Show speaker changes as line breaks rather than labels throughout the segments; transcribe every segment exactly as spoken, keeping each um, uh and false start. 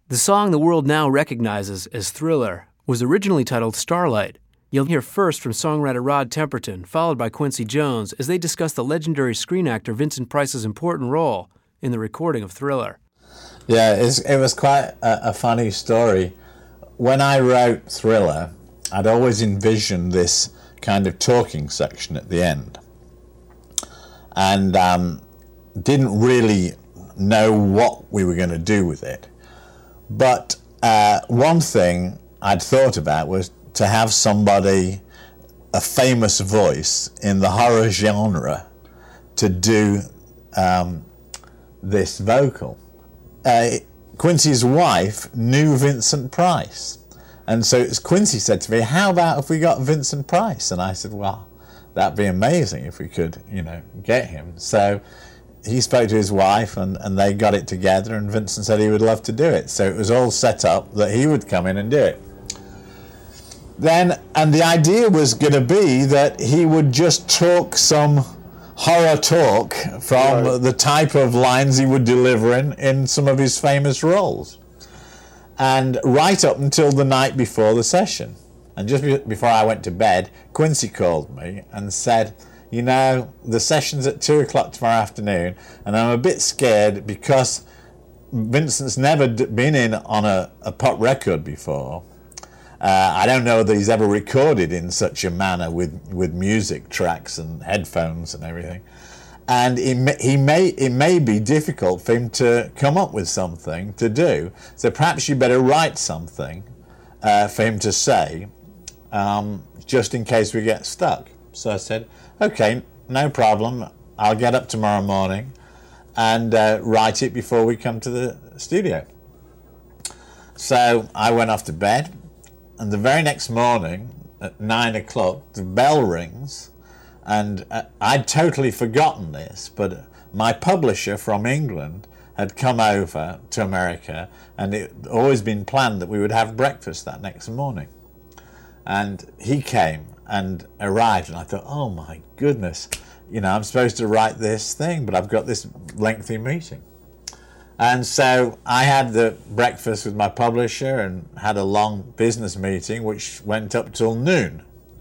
The song the world now recognizes as Thriller was originally titled Starlight. You'll hear first from songwriter Rod Temperton, followed by Quincy Jones, as they discuss the legendary screen actor Vincent Price's important role in the recording of Thriller.
Yeah, it's, it was quite a, a funny story. When I wrote Thriller, I'd always envisioned this kind of talking section at the end, and um, didn't really know what we were going to do with it. But uh, one thing I'd thought about was to have somebody, a famous voice in the horror genre, to do um, this vocal. Uh, Quincy's wife knew Vincent Price, and so Quincy said to me, how about if we got Vincent Price? And I said, well, that'd be amazing if we could, you know, get him. So he spoke to his wife, and, and they got it together, and Vincent said he would love to do it. So it was all set up that he would come in and do it. Then, and the idea was going to be that he would just talk some horror talk from right. the type of lines he would deliver in, in some of his famous roles. And right up until the night before the session. And just be- before I went to bed, Quincy called me and said, you know, the session's at two o'clock tomorrow afternoon, and I'm a bit scared because Vincent's never d- been in on a, a pop record before. Uh, I don't know that he's ever recorded in such a manner with, with music tracks and headphones and everything. And it may, he may, it may be difficult for him to come up with something to do. So perhaps you better write something uh, for him to say, um, just in case we get stuck. So I said, okay, no problem. I'll get up tomorrow morning and uh, write it before we come to the studio. So I went off to bed. And the very next morning, at nine o'clock, the bell rings, and uh, I'd totally forgotten this, but my publisher from England had come over to America, and it had always been planned that we would have breakfast that next morning. And he came and arrived, and I thought, oh my goodness, you know, I'm supposed to write this thing, but I've got this lengthy meeting. And so I had the breakfast with my publisher and had a long business meeting which went up till noon.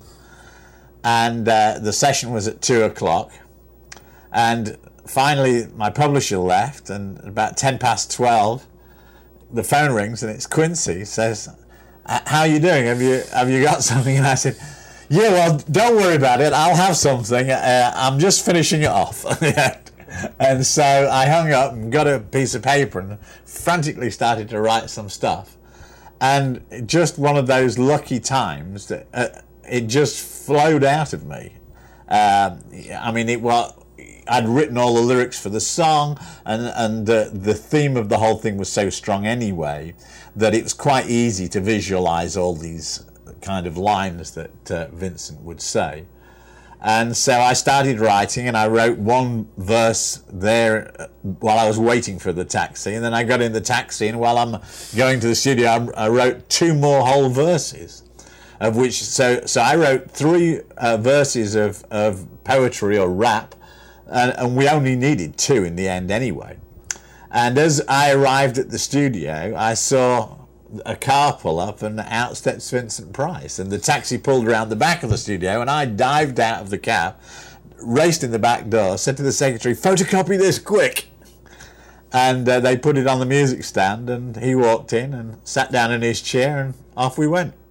And uh, the session was at two o'clock. And finally my publisher left, and about ten past twelve the phone rings and it's Quincy. Says, how are you doing? Have you have you got something? And I said, yeah, well, don't worry about it. I'll have something. Uh, I'm just finishing it off. And so I hung up and got a piece of paper and frantically started to write some stuff. And just one of those lucky times that uh, it just flowed out of me. Um, I mean, it was, I'd written all the lyrics for the song, and, and the, the theme of the whole thing was so strong anyway that it was quite easy to visualize all these kind of lines that uh, Vincent would say. And so I started writing, and I wrote one verse there while I was waiting for the taxi, and then I got in the taxi, and while I'm going to the studio, I, I wrote two more whole verses, of which, so so I wrote three uh, verses of, of poetry or rap, and, and we only needed two in the end anyway. And as I arrived at the studio, I saw a car pull up, and out steps Vincent Price, and the taxi pulled around the back of the studio, and I dived out of the cab, raced in the back door, said to the secretary, photocopy this quick. And uh, they put it on the music stand, and he walked in and sat down in his chair, and off we went.